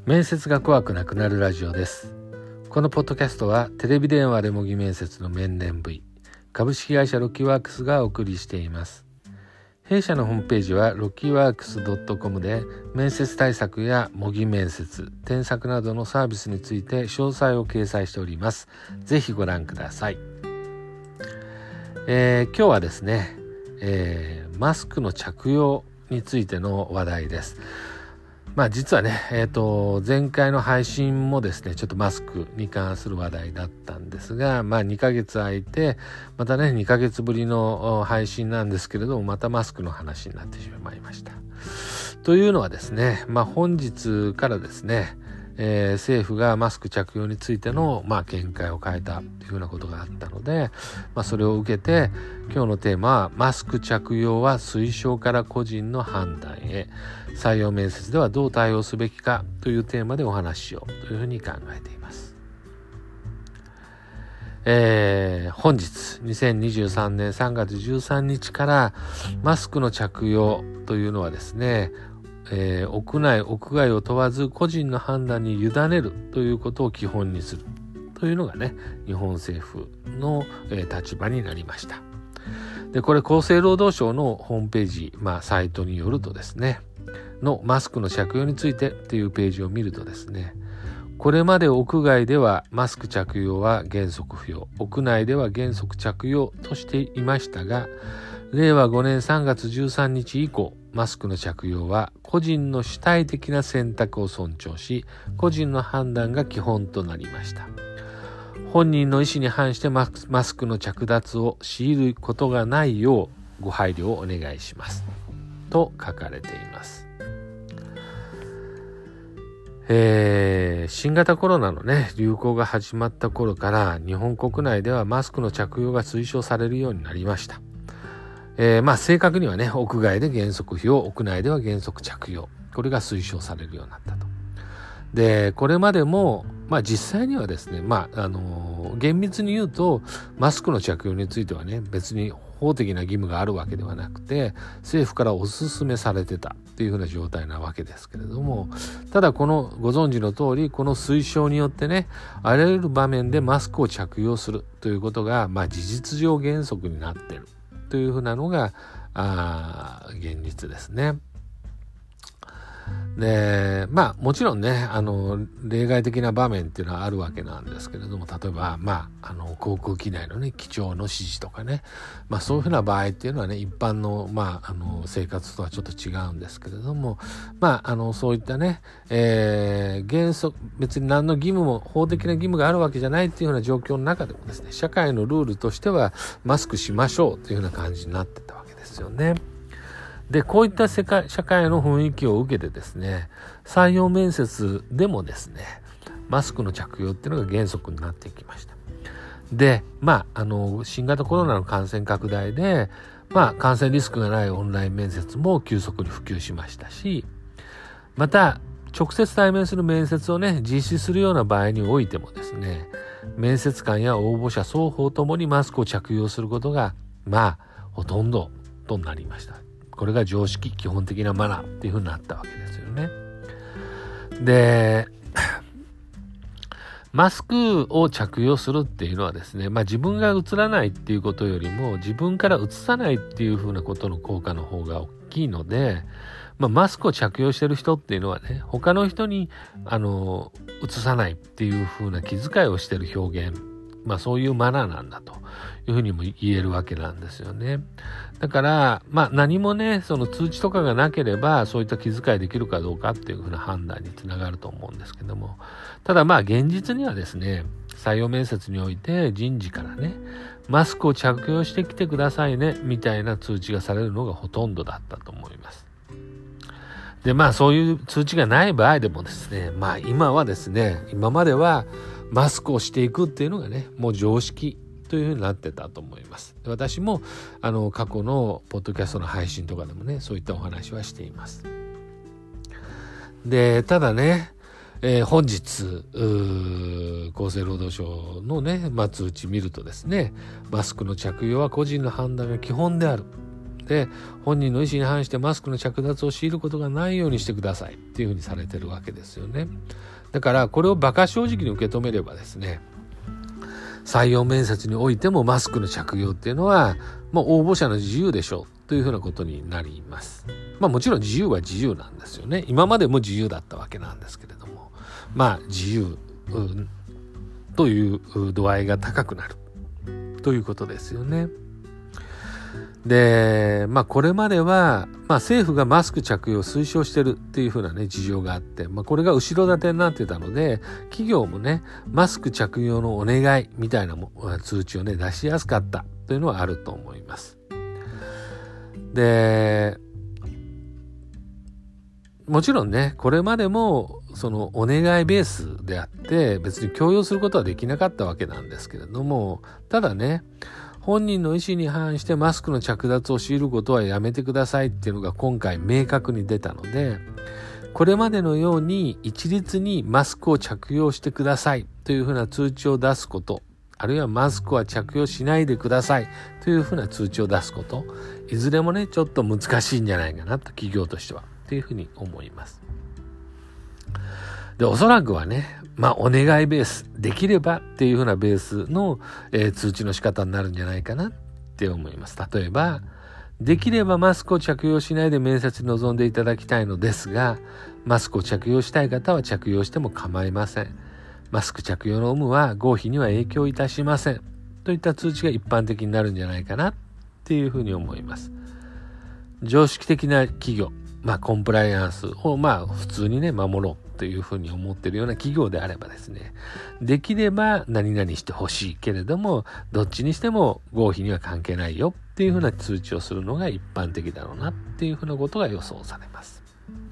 面接が怖くなくなるラジオです。このポッドキャストはテレビ電話で模擬面接の面々部位、株式会社ロッキーワークスがお送りしています。弊社のホームページはロッキーワークス .com で面接対策や模擬面接、添削などのサービスについて詳細を掲載しております。ぜひご覧ください。今日はですね、マスクの着用についての話題です。実はね、前回の配信もですね、ちょっとマスクに関する話題だったんですが、2ヶ月空いて、またね、2ヶ月ぶりの配信なんですけれども、またマスクの話になってしまいました。というのはですね、本日からですね、政府がマスク着用についての、見解を変えたというふうなことがあったので、それを受けて今日のテーマはマスク着用は推奨から個人の判断へ、採用面接ではどう対応すべきかというテーマでお話ししようというふうに考えています。本日2023年3月13日からマスクの着用というのはですね、屋内屋外を問わず個人の判断に委ねるということを基本にするというのがね、日本政府の、立場になりました。で、これ厚生労働省のホームページ、サイトによるとですね、のマスクの着用についてっていうページを見るとですね、これまで屋外ではマスク着用は原則不要、屋内では原則着用としていましたが、令和5年3月13日以降、マスクの着用は個人の主体的な選択を尊重し、個人の判断が基本となりました。本人の意思に反してマスクの着脱を強いることがないようご配慮をお願いします。と書かれています。新型コロナのね、流行が始まった頃から日本国内ではマスクの着用が推奨されるようになりました。正確にはね、屋外で原則不要、屋内では原則着用、これが推奨されるようになったと。で、これまでも実際にはですね、厳密に言うとマスクの着用についてはね、別に法的な義務があるわけではなくて、政府からお勧めされてたっていう風な状態なわけですけれども、ただこのご存知の通り、この推奨によってね、あらゆる場面でマスクを着用するということが事実上原則になっているというふうなのが現実ですね。で、もちろんね、例外的な場面っていうのはあるわけなんですけれども、例えば航空機内のね、機長の指示とかね、そういうふうな場合っていうのはね、一般の生活とはちょっと違うんですけれども、そういったね、原則、別に何の義務も法的な義務があるわけじゃないっていうような状況の中でもですね、社会のルールとしてはマスクしましょうというような感じになってたわけですよね。で、こういった社会の雰囲気を受けてですね、採用面接でもですね、マスクの着用っていうのが原則になってきました。で、新型コロナの感染拡大で、感染リスクがないオンライン面接も急速に普及しましたし、また直接対面する面接をね、実施するような場合においてもですね、面接官や応募者双方ともにマスクを着用することがほとんどとなりました。これが常識、基本的なマナーっていう風になったわけですよね。で、マスクを着用するっていうのはですね、自分がうつらないっていうことよりも自分からうつさないっていう風なことの効果の方が大きいので、マスクを着用してる人っていうのはね、他の人にうつさないっていう風な気遣いをしてる表現、そういうマナーなんだというふうにも言えるわけなんですよね。だから何もね、その通知とかがなければそういった気遣いできるかどうかっていうふうな判断につながると思うんですけども、ただ現実にはですね、採用面接において人事からね、マスクを着用してきてくださいねみたいな通知がされるのがほとんどだったと思います。で、そういう通知がない場合でもですね、今はですね、今まではマスクをしていくっていうのがね、もう常識というふうになってたと思います。私も過去のポッドキャストの配信とかでもね、そういったお話はしています。で、ただね、本日厚生労働省のね、通知見るとですね、マスクの着用は個人の判断が基本である。 で、本人の意思に反してマスクの着脱を強いることがないようにしてくださいっていうふうにされてるわけですよね。だからこれを馬鹿正直に受け止めればですね、採用面接においてもマスクの着用っていうのはもう応募者の自由でしょうというふうなことになります。もちろん自由は自由なんですよね。今までも自由だったわけなんですけれども、自由、という度合いが高くなるということですよね。で、これまでは、政府がマスク着用を推奨してるっていうふうなね、事情があって、これが後ろ盾になってたので、企業もね、マスク着用のお願いみたいな通知をね、出しやすかったというのはあると思います。で、もちろんね、これまでもそのお願いベースであって別に強要することはできなかったわけなんですけれども、ただね、本人の意思に反してマスクの着脱を強いることはやめてくださいっていうのが今回明確に出たので、これまでのように一律にマスクを着用してくださいというふうな通知を出すこと、あるいはマスクは着用しないでくださいというふうな通知を出すこと、いずれもねちょっと難しいんじゃないかなと、企業としてはというふうに思います。で、おそらくはね、お願いベース、できればっていうふうなベースの、通知の仕方になるんじゃないかなって思います。例えば、できればマスクを着用しないで面接に臨んでいただきたいのですが、マスクを着用したい方は着用しても構いません。マスク着用の有無は合否には影響いたしません。といった通知が一般的になるんじゃないかなっていうふうに思います。常識的な企業、コンプライアンスを普通にね守ろうというふうに思っているような企業であればですね、できれば何々してほしいけれどもどっちにしても合否には関係ないよっていうふうな通知をするのが一般的だろうなっていうふうなことが予想されます。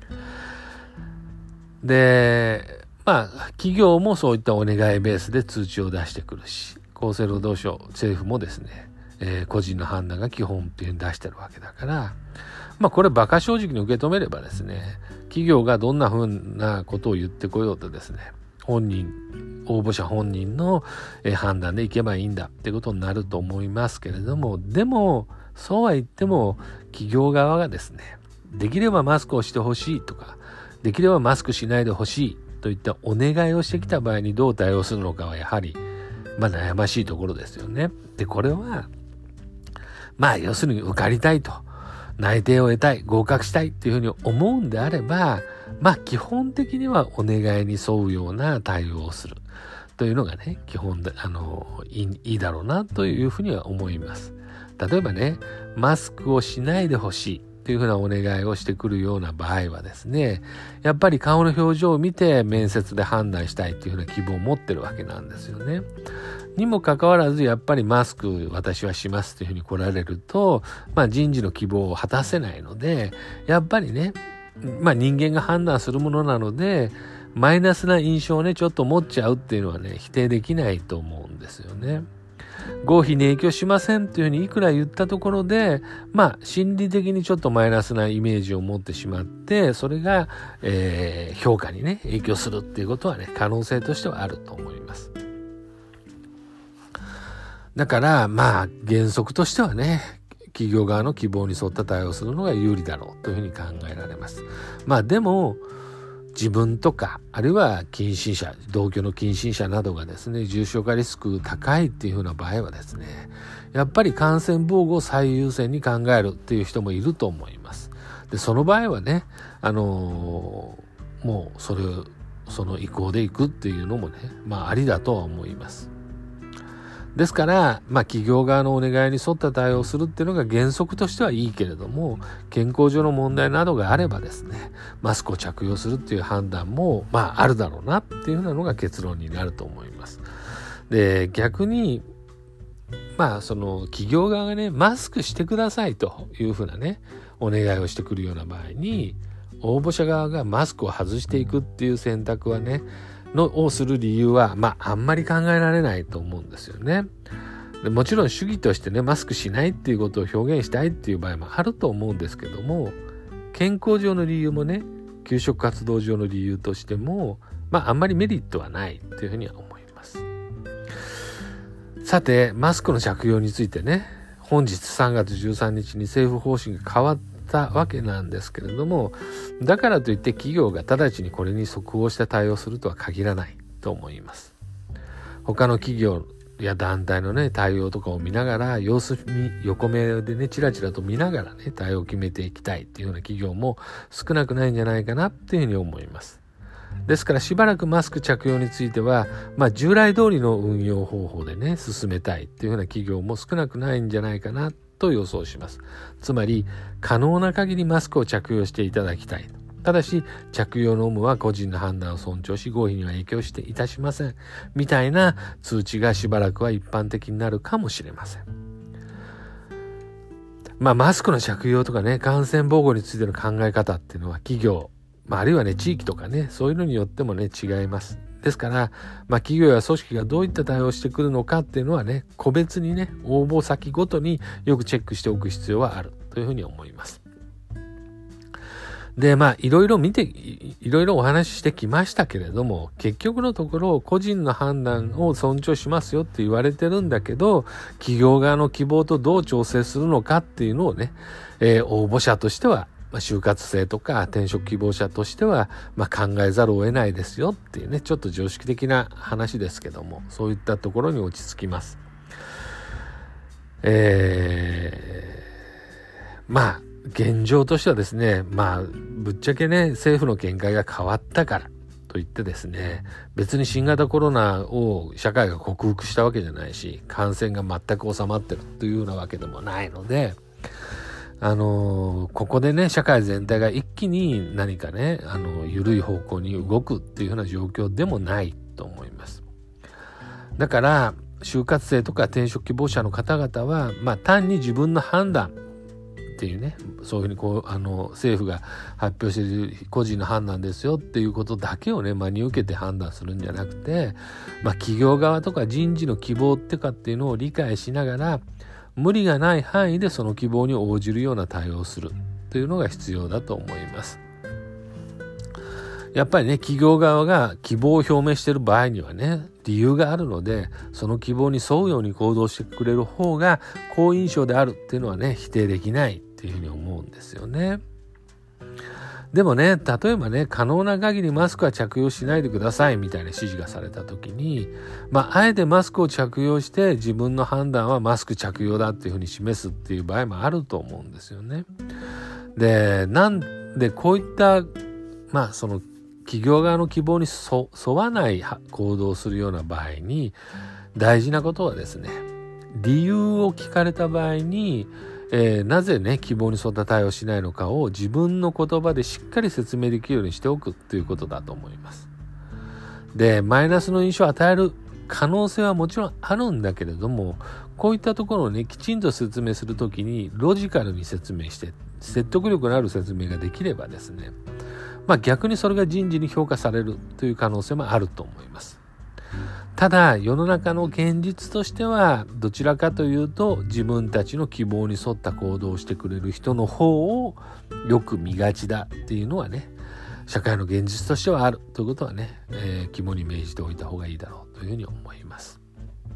で、企業もそういったお願いベースで通知を出してくるし、厚生労働省、政府もですね、個人の判断が基本っていうふうに出してるわけだから、これ馬鹿正直に受け止めればですね、企業がどんなふうなことを言ってこようとですね、応募者本人の判断でいけばいいんだってことになると思いますけれども、でもそうは言っても企業側がですね、できればマスクをしてほしいとか、できればマスクしないでほしいといったお願いをしてきた場合にどう対応するのかはやはり悩ましいところですよね。で、これは要するに受かりたいと、内定を得たい、合格したいっていうふうに思うんであれば、基本的にはお願いに沿うような対応をするというのがね、基本でいいだろうなというふうには思います。例えばね、マスクをしないでほしいというふうなお願いをしてくるような場合はですね、やっぱり顔の表情を見て面接で判断したいというふうな希望を持ってるわけなんですよね。にもかかわらずやっぱりマスク私はしますというふうに来られると、人事の希望を果たせないので、やっぱりね、人間が判断するものなのでマイナスな印象をねちょっと持っちゃうっていうのはね否定できないと思うんですよね。合否に影響しませんっていうふうにいくら言ったところで、心理的にちょっとマイナスなイメージを持ってしまって、それが、評価にね影響するっていうことはね可能性としてはあると思います。だから原則としてはね、企業側の希望に沿った対応をするのが有利だろうというふうに考えられます。でも自分とかあるいは近親者、同居の近親者などがですね重症化リスク高いっていうふうな場合はですね、やっぱり感染防護を最優先に考えるっていう人もいると思います。で、その場合はねもうその意向でいくっていうのもねありだとは思います。ですから企業側のお願いに沿った対応をするっていうのが原則としてはいいけれども、健康上の問題などがあればですねマスクを着用するっていう判断もあるだろうなっていうふうなのが結論になると思います。で、逆にその企業側がねマスクしてくださいというふうなねお願いをしてくるような場合に、応募者側がマスクを外していくっていう選択はねをする理由はあんまり考えられないと思うんですよね。で、もちろん主義としてねマスクしないっていうことを表現したいっていう場合もあると思うんですけども、健康上の理由もね求職活動上の理由としてもあんまりメリットはないというふうには思います。さて、マスクの着用についてね本日3月13日に政府方針が変わったわけなんですけれども、だからといって企業が直ちにこれに即応した対応するとは限らないと思います。他の企業や団体のね対応とかを見ながら、様子見横目でねチラチラと見ながらね対応を決めていきたいっていうような企業も少なくないんじゃないかなっていうふうに思います。ですからしばらくマスク着用については、従来通りの運用方法でね進めたいっていうような企業も少なくないんじゃないかなと予想します。つまり可能な限りマスクを着用していただきたい。ただし着用の有無は個人の判断を尊重し、合否には影響していたしませんみたいな通知がしばらくは一般的になるかもしれません。マスクの着用とかね、感染防護についての考え方っていうのは企業、あるいはね地域とかね、そういうのによってもね違います。ですから、企業や組織がどういった対応をしてくるのかっていうのはね、個別にね応募先ごとによくチェックしておく必要はあるというふうに思います。で、いろいろお話ししてきましたけれども、結局のところ個人の判断を尊重しますよって言われてるんだけど、企業側の希望とどう調整するのかっていうのをね、応募者としては、就活生とか転職希望者としては、考えざるを得ないですよっていうね、ちょっと常識的な話ですけども、そういったところに落ち着きます。現状としてはですね、ぶっちゃけね政府の見解が変わったからといってですね、別に新型コロナを社会が克服したわけじゃないし、感染が全く収まってるというようなわけでもないので、ここでね社会全体が一気に何かね緩い方向に動くっていうような状況でもないと思います。だから就活生とか転職希望者の方々は、単に自分の判断っていうね、そういうふうに政府が発表している個人の判断ですよっていうことだけをね真に受けて判断するんじゃなくて、企業側とか人事の希望ってかっていうのを理解しながら、無理がない範囲でその希望に応じるような対応をするというのが必要だと思います。やっぱりね企業側が希望を表明している場合にはね理由があるので、その希望に沿うように行動してくれる方が好印象であるっていうのはね否定できないっていうふうに思うんですよね。でもね、例えばね可能な限りマスクは着用しないでくださいみたいな指示がされた時に、あえてマスクを着用して自分の判断はマスク着用だっていうふうに示すっていう場合もあると思うんですよね。で、なんでこういったその企業側の希望に沿わない行動をするような場合に、大事なことはですね、理由を聞かれた場合に、なぜね希望に沿った対応をしないのかを自分の言葉でしっかり説明できるようにしておくということだと思います。で、マイナスの印象を与える可能性はもちろんあるんだけれども、こういったところをねきちんと説明するときにロジカルに説明して説得力のある説明ができればですね、逆にそれが人事に評価されるという可能性もあると思います。ただ世の中の現実としてはどちらかというと、自分たちの希望に沿った行動をしてくれる人の方をよく見がちだっていうのはね、社会の現実としてはあるということはね、肝に銘じておいた方がいいだろうというふうに思います。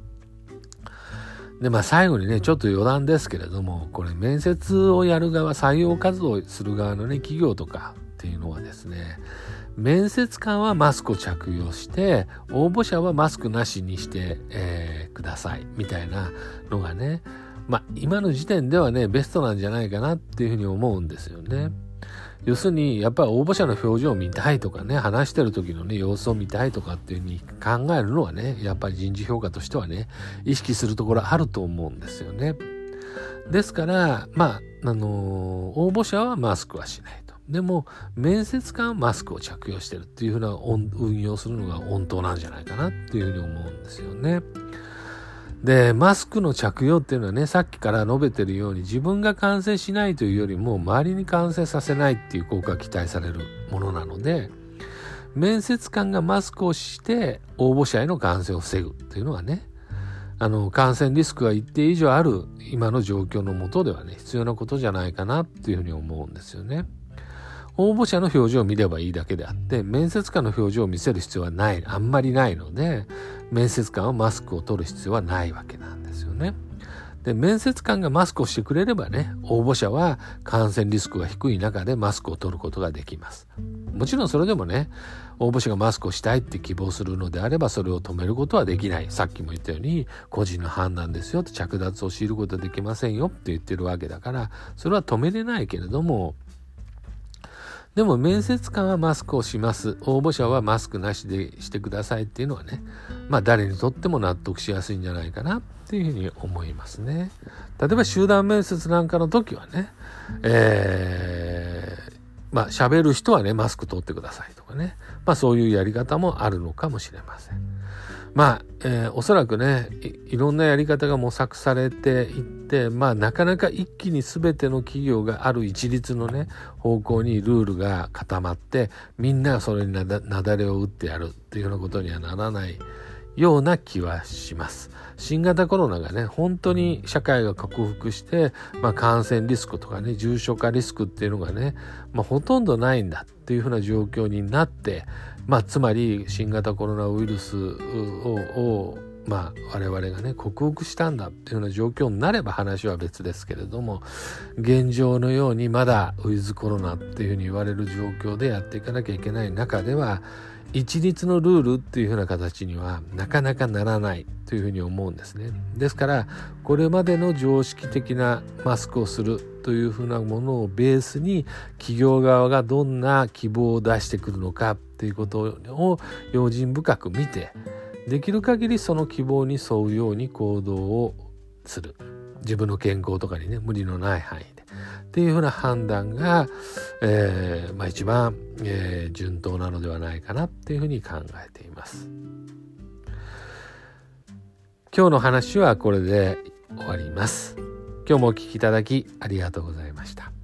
で、最後にねちょっと余談ですけれども、これ面接をやる側、採用活動する側のね企業とかっていうのはですね、面接官はマスクを着用して応募者はマスクなしにして、くださいみたいなのがね、今の時点ではねベストなんじゃないかなっていうふうに思うんですよね。要するにやっぱり応募者の表情を見たいとかね、話してる時のね様子を見たいとかっていうふうに考えるのはね、やっぱり人事評価としてはね意識するところあると思うんですよね。ですから応募者はマスクはしないと。でも面接官はマスクを着用してるっていうふうな運用するのが穏当なんじゃないかなっていうふうに思うんですよね。で、マスクの着用っていうのはね、さっきから述べてるように自分が感染しないというよりも周りに感染させないっていう効果が期待されるものなので、面接官がマスクをして応募者への感染を防ぐっていうのはね、感染リスクが一定以上ある今の状況の下ではね必要なことじゃないかなっていうふうに思うんですよね。応募者の表情を見ればいいだけであって、面接官の表情を見せる必要はあんまりないので、面接官はマスクを取る必要はないわけなんですよね。 で、面接官がマスクをしてくれればね、応募者は感染リスクが低い中でマスクを取ることができます。もちろんそれでもね、応募者がマスクをしたいって希望するのであればそれを止めることはできない。さっきも言ったように個人の判断ですよと、着脱を強いることはできませんよって言ってるわけだから、それは止めれないけれども、でも面接官はマスクをします、応募者はマスクなしでしてくださいっていうのはね、誰にとっても納得しやすいんじゃないかなっていうふうに思いますね。例えば集団面接なんかの時はね、喋る人はねマスク取ってくださいとかね、そういうやり方もあるのかもしれません。おそらくね いろんなやり方が模索されていって、なかなか一気に全ての企業がある一律のね方向にルールが固まってみんながそれになだれを打ってやるっていうようなことにはならないような気はします。新型コロナがね本当に社会が克服して、感染リスクとかね重症化リスクっていうのがね、ほとんどないんだっていうふうな状況になって、つまり新型コロナウイルスを我々がね克服したんだっていうような状況になれば話は別ですけれども、現状のようにまだウィズコロナっていうふうに言われる状況でやっていかなきゃいけない中では一律のルールっていうふうな形にはなかなかならないというふうに思うんですね。ですからこれまでの常識的なマスクをするというふうなものをベースに企業側がどんな希望を出してくるのかっていうことを用心深く見て、できる限りその希望に沿うように行動をする、自分の健康とかにね無理のない範囲でっていうふうな判断が、一番、順当なのではないかなっていうふうに考えています。今日の話はこれで終わります。今日もお聞きいただきありがとうございました。